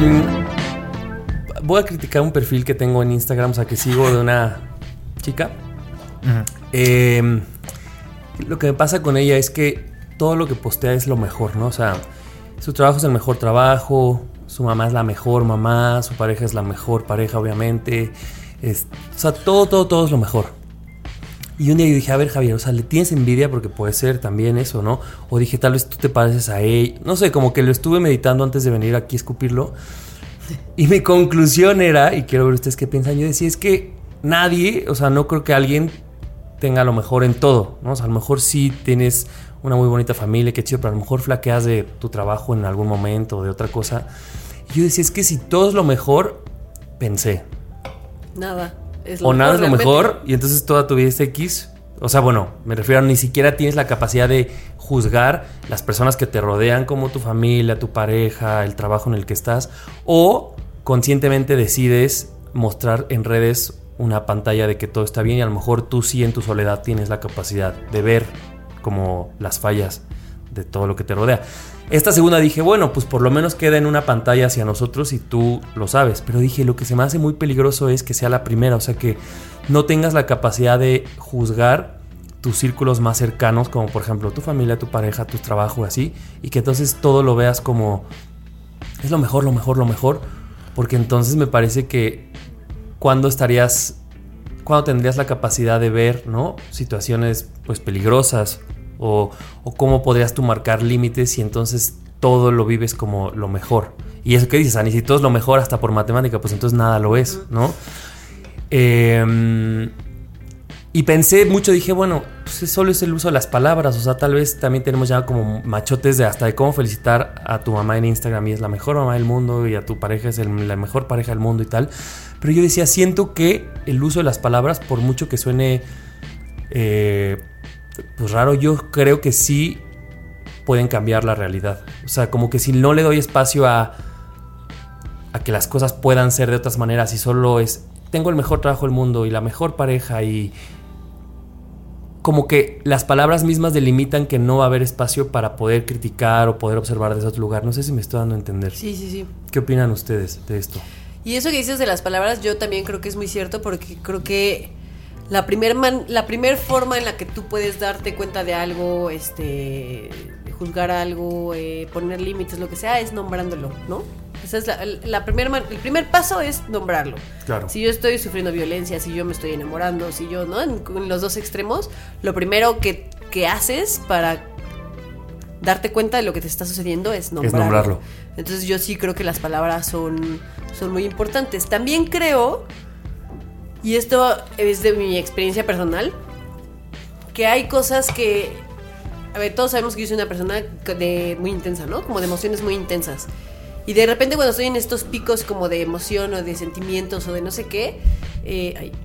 voy a criticar un perfil que tengo en Instagram, o sea, que sigo de una chica. Uh-huh. Eh, lo que me pasa con ella es que todo lo que postea es lo mejor, ¿no? O sea, su trabajo es el mejor trabajo, su mamá es la mejor mamá, su pareja es la mejor pareja, obviamente. Es, o sea, todo, todo, todo es lo mejor. Y un día yo dije, a ver, Javier, o sea, ¿le tienes envidia? Porque puede ser también eso, ¿no? O dije, tal vez tú te pareces a él. No sé, como que lo estuve meditando antes de venir aquí a escupirlo. Y mi conclusión era, y quiero ver ustedes qué piensan, yo decía, es que nadie, o sea, no creo que alguien tenga lo mejor en todo, ¿no? O sea, a lo mejor sí tienes una muy bonita familia, qué chido, pero a lo mejor flaqueas de tu trabajo en algún momento o de otra cosa. Y yo decía, es que si todo es lo mejor, pensé. Nada. Es lo o nada mejor, es lo realmente. mejor y entonces toda tu vida es X. O sea, bueno, me refiero a ni siquiera tienes la capacidad de juzgar las personas que te rodean, como tu familia, tu pareja, el trabajo en el que estás, o conscientemente decides mostrar en redes una pantalla de que todo está bien y a lo mejor tú sí en tu soledad tienes la capacidad de ver como las fallas de todo lo que te rodea. Esta segunda dije, bueno, pues por lo menos queda en una pantalla hacia nosotros y tú lo sabes. Pero dije, lo que se me hace muy peligroso es que sea la primera. O sea, que no tengas la capacidad de juzgar tus círculos más cercanos, como por ejemplo tu familia, tu pareja, tu trabajo, así. Y que entonces todo lo veas como es lo mejor, lo mejor, lo mejor. Porque entonces me parece que cuando estarías, cuando tendrías la capacidad de ver, ¿no? Situaciones pues peligrosas. O, o cómo podrías tú marcar límites y entonces todo lo vives como lo mejor. Y eso que dices, Ani, si todo es lo mejor hasta por matemática, pues entonces nada lo es, ¿no? Eh, y pensé mucho, dije, bueno, pues solo es el uso de las palabras. O sea, tal vez también tenemos ya como machotes de hasta de cómo felicitar a tu mamá en Instagram y es la mejor mamá del mundo y a tu pareja es el, la mejor pareja del mundo y tal. Pero yo decía, siento que el uso de las palabras, por mucho que suene... Eh, pues raro, yo creo que sí pueden cambiar la realidad. O sea, como que si no le doy espacio a a que las cosas puedan ser de otras maneras y solo es tengo el mejor trabajo del mundo y la mejor pareja y como que las palabras mismas delimitan que no va a haber espacio para poder criticar o poder observar desde otro lugar. No sé si me estoy dando a entender. Sí, sí, sí. ¿Qué opinan ustedes de esto? Y eso que dices de las palabras yo también creo que es muy cierto porque creo que La primer, man, la primer forma en la que tú puedes darte cuenta de algo, este, juzgar algo, eh, poner límites, lo que sea, es nombrándolo, ¿no? Esa es la, la primer man, el primer paso es nombrarlo. Claro. Si yo estoy sufriendo violencia, si yo me estoy enamorando, si yo, ¿no? En, en los dos extremos, lo primero que, que haces para darte cuenta de lo que te está sucediendo es nombrarlo. Es nombrarlo. Entonces yo sí creo que las palabras son, son muy importantes. También creo... Y esto es de mi experiencia personal, que hay cosas que... A ver, todos sabemos que yo soy una persona de, muy intensa, ¿no? Como de emociones muy intensas. Y de repente cuando estoy en estos picos como de emoción o de sentimientos o de no sé qué, eh, ay,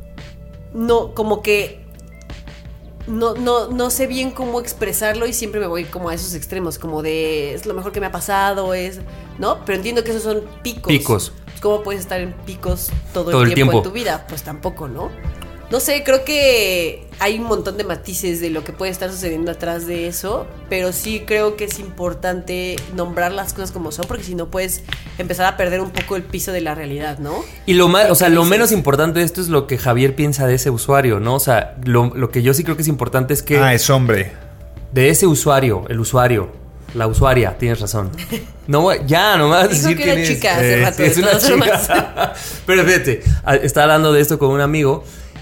no, como que no, no, no sé bien cómo expresarlo y siempre me voy como a esos extremos, como de es lo mejor que me ha pasado, es, ¿no? Pero entiendo que esos son picos. Picos. ¿Cómo puedes estar en picos todo, todo el, el tiempo, tiempo en tu vida? Pues tampoco, ¿no? No sé, creo que hay un montón de matices de lo que puede estar sucediendo atrás de eso, pero sí creo que es importante nombrar las cosas como son, porque si no puedes empezar a perder un poco el piso de la realidad, ¿no? Y lo más, o sea, lo menos importante de esto es lo que Javier piensa de ese usuario, ¿no? O sea, lo, lo que yo sí creo que es importante es que... Ah, es hombre. De ese usuario, el usuario... La usuaria, tienes razón. No, ya, nomás Dijo decir que era quién chica es. hace Eh, rato, es de una todas chica. Pero fíjate, estaba hablando de esto con un amigo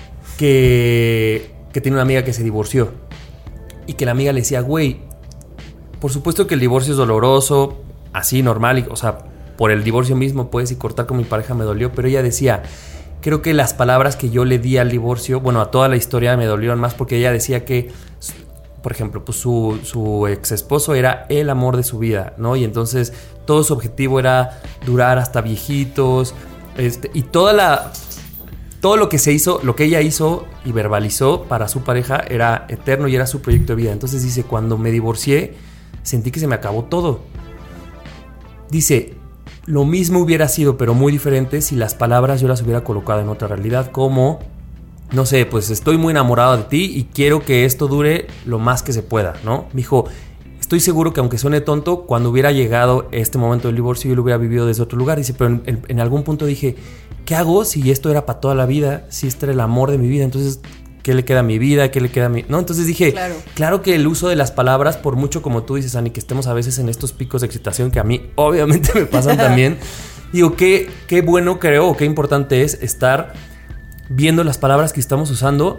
que, que tiene una amiga que se divorció. Y que la amiga le decía, güey, por supuesto que el divorcio es doloroso, así, normal. Y, o sea, por el divorcio mismo puedes y cortar con mi pareja me dolió. Pero ella decía, creo que las palabras que yo le di al divorcio, bueno, a toda la historia me dolieron más porque ella decía que... Por ejemplo, pues su, su ex esposo era el amor de su vida, ¿no? Y entonces todo su objetivo era durar hasta viejitos. Este, y toda la. Todo lo que se hizo, lo que ella hizo y verbalizó para su pareja era eterno y era su proyecto de vida. Entonces dice, cuando me divorcié, sentí que se me acabó todo. Dice, lo mismo hubiera sido, pero muy diferente, si las palabras yo las hubiera colocado en otra realidad, como. No sé, pues estoy muy enamorado de ti y quiero que esto dure lo más que se pueda, ¿no? Me dijo, estoy seguro que aunque suene tonto, cuando hubiera llegado este momento del divorcio yo lo hubiera vivido desde otro lugar. Dice, pero en, en, en algún punto dije, ¿qué hago si esto era para toda la vida? Si este era el amor de mi vida, entonces, ¿qué le queda a mi vida? ¿Qué le queda a mi...? ¿No? Entonces dije, claro. claro que el uso de las palabras, por mucho como tú dices, Ani, que estemos a veces en estos picos de excitación que a mí obviamente me pasan también, digo, qué, qué bueno creo, o qué importante es estar... viendo las palabras que estamos usando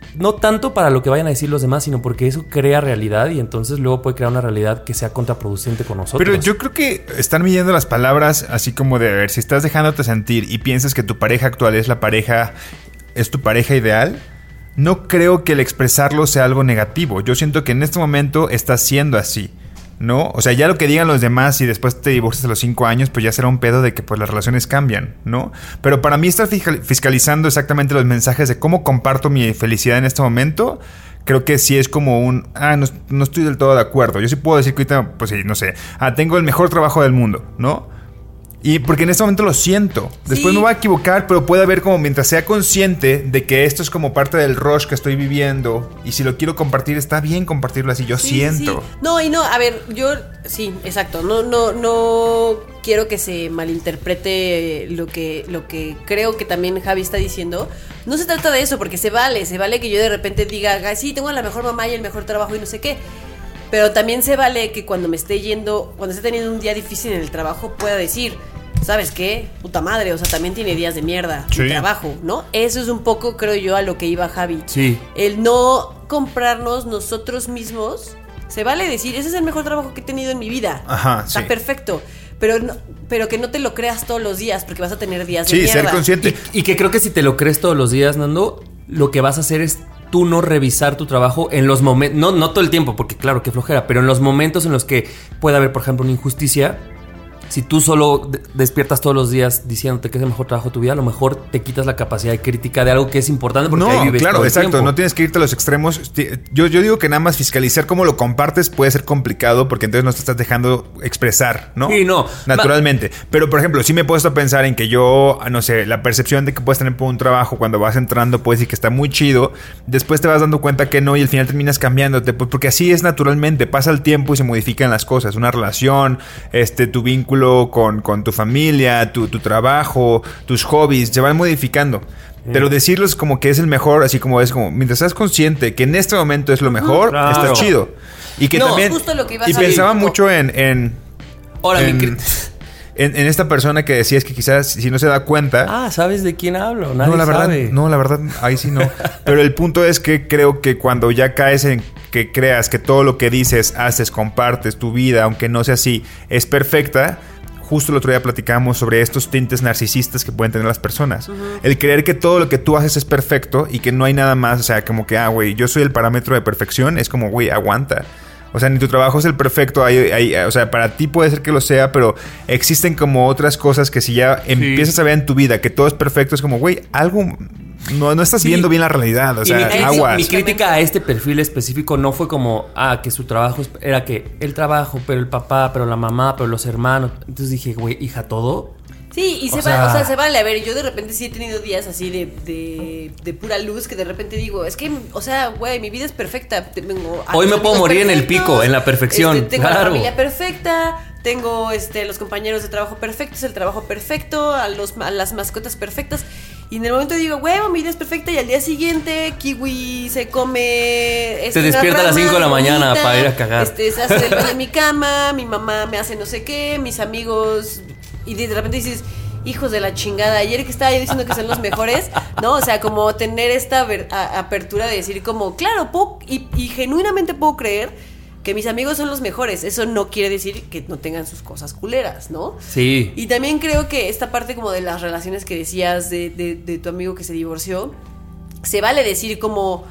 no tanto para lo que vayan a decir los demás, sino porque eso crea realidad y entonces luego puede crear una realidad que sea contraproducente con nosotros. Pero yo creo que están midiendo las palabras así como de, a ver, si estás dejándote sentir y piensas que tu pareja actual es la pareja, es tu pareja ideal, no creo que el expresarlo sea algo negativo. Yo siento que en este momento está siendo así, ¿no? O sea, ya lo que digan los demás y después te divorcias a los cinco años, pues ya será un pedo de que pues las relaciones cambian, ¿no? Pero para mí estar fiscalizando exactamente los mensajes de cómo comparto mi felicidad en este momento, creo que sí es como un... Ah, no, no estoy del todo de acuerdo. Yo sí puedo decir que ahorita, pues sí, no sé. Ah, tengo el mejor trabajo del mundo, ¿no? Y porque en este momento lo siento. Después sí. me voy a equivocar, pero puede haber como mientras sea consciente de que esto es como parte del rush que estoy viviendo. Y si lo quiero compartir, está bien compartirlo así. Yo sí, siento. Sí. No, y no, a ver, yo... Sí, exacto. No, no, no quiero que se malinterprete lo que, lo que creo que también Javi está diciendo. No se trata de eso, porque se vale. Se vale que yo de repente diga, sí, tengo la mejor mamá y el mejor trabajo y no sé qué. Pero también se vale que cuando me esté yendo, cuando esté teniendo un día difícil en el trabajo, pueda decir, ¿sabes qué? Puta madre, o sea, también tiene días de mierda, sí. El trabajo, ¿no? Eso es un poco, creo yo, a lo que iba Javi. Sí. El no comprarnos nosotros mismos, se vale decir, ese es el mejor trabajo que he tenido en mi vida. Ajá, Está sí. perfecto. Pero, no, pero que no te lo creas todos los días, porque vas a tener días Sí, de mierda. ser consciente. Y, y que creo que si te lo crees todos los días, Nando, lo que vas a hacer es tú no revisar tu trabajo en los momentos, no, no todo el tiempo, porque claro, que flojera, pero en los momentos en los que puede haber, por ejemplo, una injusticia. Si tú solo de- despiertas todos los días diciéndote que es el mejor trabajo de tu vida, a lo mejor te quitas la capacidad de crítica de algo que es importante porque No, ahí vives claro, todo el exacto. tiempo. No tienes que irte a los extremos. Yo, yo digo que nada más fiscalizar cómo lo compartes puede ser complicado porque entonces no te estás dejando expresar, ¿no? Sí, no. Naturalmente. Pero, por ejemplo, sí me he puesto a pensar en que yo, no sé, la percepción de que puedes tener por un trabajo cuando vas entrando puedes decir que está muy chido. Después te vas dando cuenta que no y al final terminas cambiándote. Pues porque así es naturalmente. Pasa el tiempo y se modifican las cosas. Una relación, este, tu vínculo con, con tu familia, tu, tu trabajo, tus hobbies, se van modificando. Sí. Pero decirlo es como que es el mejor, así como es como, mientras estás consciente que en este momento es lo mejor, claro. está chido. Y que No, también... justo lo que ibas y a pensaba decir, mucho en... en Ahora, en, mi cri- en, en esta persona que decías que quizás si no se da cuenta... Ah, ¿sabes de quién hablo? Nadie no, la verdad, sabe. no, la verdad, ahí sí no. Pero el punto es que creo que cuando ya caes en que creas que todo lo que dices, haces, compartes, tu vida, aunque no sea así, es perfecta... Justo el otro día platicábamos sobre estos tintes narcisistas que pueden tener las personas. Uh-huh. El creer que todo lo que tú haces es perfecto y que no hay nada más. O sea, como que, ah, güey, yo soy el parámetro de perfección. Es como, güey, aguanta. O sea, ni tu trabajo es el perfecto. Hay, hay, o sea, para ti puede ser que lo sea, pero existen como otras cosas que si ya sí. empiezas a ver en tu vida que todo es perfecto, es como, güey, algo... No, no estás sí. viendo bien la realidad, o sea, mi, aguas. Mi crítica a este perfil específico no fue como, ah, que su trabajo era que el trabajo, pero el papá, pero la mamá, pero los hermanos. Entonces dije, güey, hija, todo. Sí, y o se, sea... va, o sea, se vale. A ver, yo de repente sí he tenido días así de, de, de pura luz que de repente digo, es que, o sea, güey, mi vida es perfecta. Tengo Hoy me puedo morir en el pico, en la perfección. Este, tengo claro. la familia perfecta, tengo este, los compañeros de trabajo perfectos, el trabajo perfecto, a, los, a las mascotas perfectas. Y en el momento digo, huevo, mi vida es perfecta. Y al día siguiente, Kiwi se come... Este, Te despierta rama, a las cinco de la mañana bonita, para ir a cagar. Este, se hace el baño en mi cama, mi mamá me hace no sé qué, mis amigos... Y de repente dices, hijos de la chingada, ayer que estaba yo diciendo que son los mejores, ¿no? O sea, como tener esta ver, a, apertura de decir como, claro, puedo, y, y genuinamente puedo creer que mis amigos son los mejores. Eso no quiere decir que no tengan sus cosas culeras, ¿no? Sí. Y también creo que esta parte como de las relaciones que decías de, de, de tu amigo que se divorció, se vale decir como...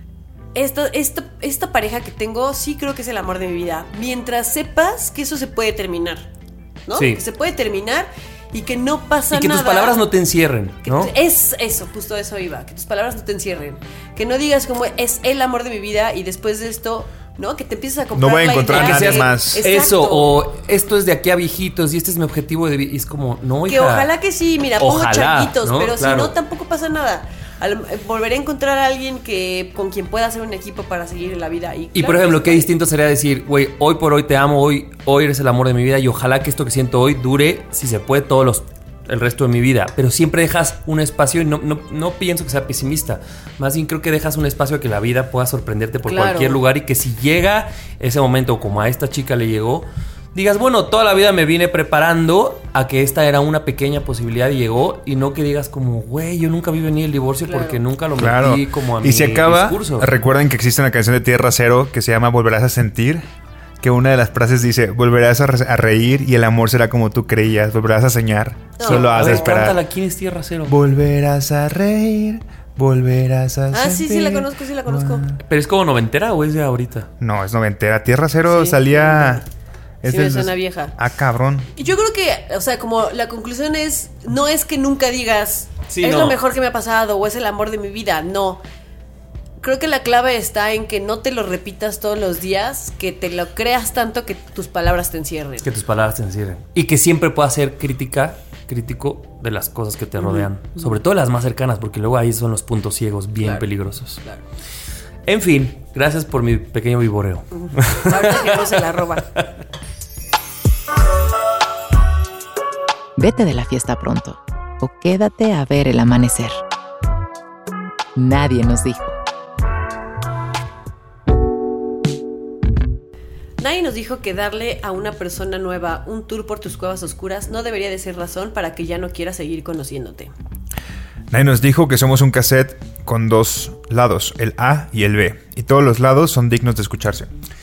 Esta, esta, esta pareja que tengo sí creo que es el amor de mi vida. Mientras sepas que eso se puede terminar, ¿no? Sí. Que se puede terminar y que no pasa nada. Y que nada, tus palabras no te encierren, ¿no? Que es eso, justo eso iba. Que tus palabras no te encierren. Que no digas como es el amor de mi vida y después de esto... ¿no? Que te empieces a comprar. No voy a encontrar la idea que seas de, más. Exacto. Eso, o esto es de aquí a viejitos y este es mi objetivo de vida. Y es como, no, hija. Que ojalá que sí, mira, ojalá, pongo changuitos, ¿no? pero Claro. si no, tampoco pasa nada. Al, volveré a encontrar a alguien que con quien pueda hacer un equipo para seguir en la vida. Y, y claro, por ejemplo, que qué sí. distinto sería decir, güey, hoy por hoy te amo, hoy, hoy eres el amor de mi vida y ojalá que esto que siento hoy dure, si se puede, todos los el resto de mi vida, pero siempre dejas un espacio y no, no, no pienso que sea pesimista, más bien creo que dejas un espacio a que la vida pueda sorprenderte por Claro. cualquier lugar y que si llega ese momento como a esta chica le llegó, digas, bueno, toda la vida me vine preparando a que esta era una pequeña posibilidad y llegó, y no que digas como, güey, yo nunca vi venir el divorcio claro. porque nunca lo claro. metí como a mi Y se acaba, discurso. Recuerden que existe una canción de Tierra Cero que se llama Volverás a sentir, que una de las frases dice, volverás a, re- a reír y el amor será como tú creías, volverás a soñar, no. solo has de esperar. Cántala, ¿quién es Tierra Cero? Volverás a reír, volverás a ah, sentir. Ah, sí, sí la conozco, sí la conozco. ¿Pero es como noventera o es de ahorita? No, es noventera. Tierra Cero sí, salía... Sí, sí me suena vieja. Ah, cabrón. Y yo creo que, o sea, como la conclusión es, no es que nunca digas, sí, es no. lo mejor que me ha pasado o es el amor de mi vida, no. Creo que la clave está en que no te lo repitas todos los días, que te lo creas tanto que tus palabras te encierren. Que tus palabras te encierren. Y que siempre puedas ser crítica, crítico de las cosas que te rodean. Uh-huh. Sobre todo las más cercanas, porque luego ahí son los puntos ciegos bien claro, peligrosos. Claro. En fin, gracias por mi pequeño viboreo. Uh-huh. Ahorita que no se la roba. Vete de la fiesta pronto o quédate a ver el amanecer. Nadie nos dijo. Nadie nos dijo que darle a una persona nueva un tour por tus cuevas oscuras no debería de ser razón para que ya no quiera seguir conociéndote. Nadie nos dijo que somos un cassette con dos lados, el A y el B, y todos los lados son dignos de escucharse.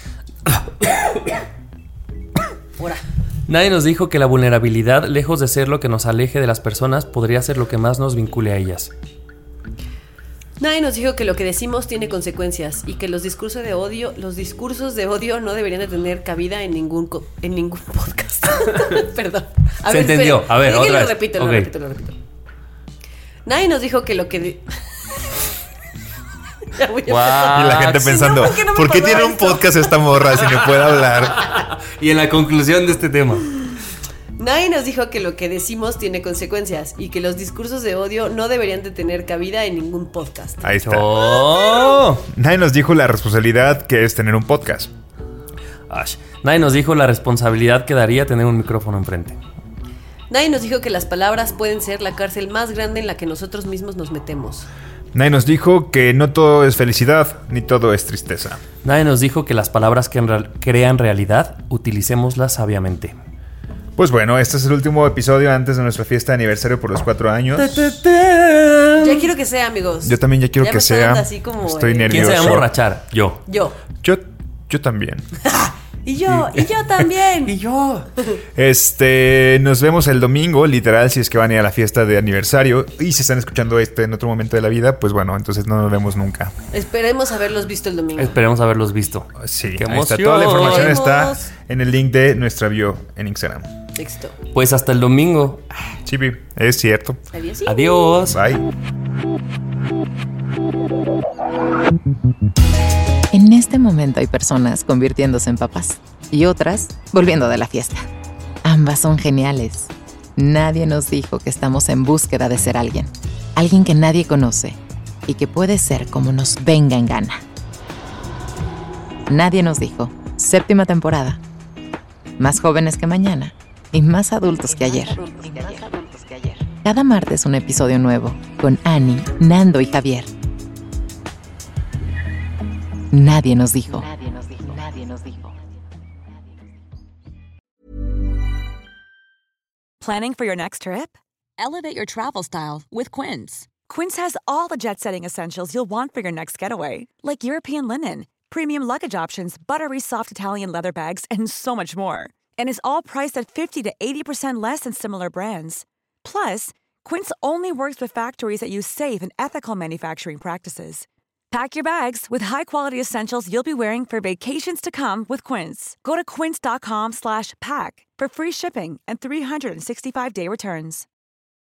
Ora. Nadie nos dijo que la vulnerabilidad, lejos de ser lo que nos aleje de las personas, podría ser lo que más nos vincule a ellas. Nadie nos dijo que lo que decimos tiene consecuencias y que los discursos de odio, los discursos de odio no deberían de tener cabida en ningún co- en ningún podcast. Perdón. A Se ver, entendió. Espera. A ver, otra lo vez. repito, lo okay. repito, lo repito. Nadie nos dijo que lo que de- Ya voy a wow. Y la gente pensando, no, ¿por qué, no ¿por qué tiene esto? Un podcast esta morra si no puede hablar? Y en la conclusión de este tema. Nadie nos dijo que lo que decimos tiene consecuencias y que los discursos de odio no deberían de tener cabida en ningún podcast. Ahí está. Oh. Nadie nos dijo la responsabilidad que es tener un podcast. Ash. Nadie nos dijo la responsabilidad que daría tener un micrófono enfrente. Nadie nos dijo que las palabras pueden ser la cárcel más grande en la que nosotros mismos nos metemos. Nadie nos dijo que no todo es felicidad, ni todo es tristeza. Nadie nos dijo que las palabras que en real- crean realidad, utilicémoslas sabiamente. Pues bueno, este es el último episodio antes de nuestra fiesta de aniversario por los cuatro años. Ya quiero que sea, amigos. Yo también ya quiero ya que sea. Así como, Estoy eh. nervioso. ¿Quién se va a emborrachar? Yo. Yo. Yo, yo también. Y yo, y yo también. Y yo. Este, nos vemos el domingo, literal, si es que van a ir a la fiesta de aniversario. Y si están escuchando este en otro momento de la vida, pues bueno, entonces no nos vemos nunca. Esperemos haberlos visto el domingo. Esperemos haberlos visto. Sí, ahí está. Toda la información está en el link de nuestra bio en Instagram. Éxito. Pues hasta el domingo. Sí, es cierto. Adiós. Adiós. Bye. En este momento hay personas convirtiéndose en papás y otras volviendo de la fiesta. Ambas son geniales. Nadie nos dijo que estamos en búsqueda de ser alguien. Alguien que nadie conoce y que puede ser como nos venga en gana. Nadie nos dijo. Séptima temporada. Más jóvenes que mañana y más adultos que ayer. Cada martes un episodio nuevo con Ani, Nando y Javier. Nadie nos dijo. Nadie nos dijo. Nadie nos dijo. Planning for your next trip? Elevate your travel style with Quince. Quince has all the jet-setting essentials you'll want for your next getaway, like European linen, premium luggage options, buttery soft Italian leather bags, and so much more. And is all priced at fifty to eighty percent less than similar brands. Plus, Quince only works with factories that use safe and ethical manufacturing practices. Pack your bags with high-quality essentials you'll be wearing for vacations to come with Quince. Go to quince.com slash pack for free shipping and three sixty-five day returns.